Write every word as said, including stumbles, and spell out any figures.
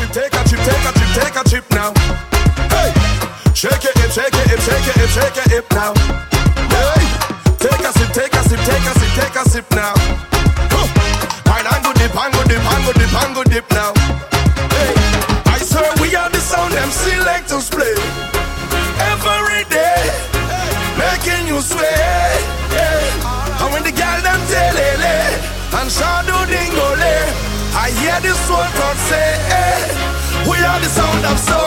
take a chip, take a chip, take a chip now. Hey, shake your hip, shake your hip, shake your hip, shake your hip now. Hey, take a sip, take a sip, take a sip, take a sip now. Wine and go dip, and go dip, and go dip, and go dip now. Hey, I swear we are the sound them selectors play every day, making you sway. Hey, and when the girl them telele and shadow dingole, I hear this one God say, hey, we are the sound of soul.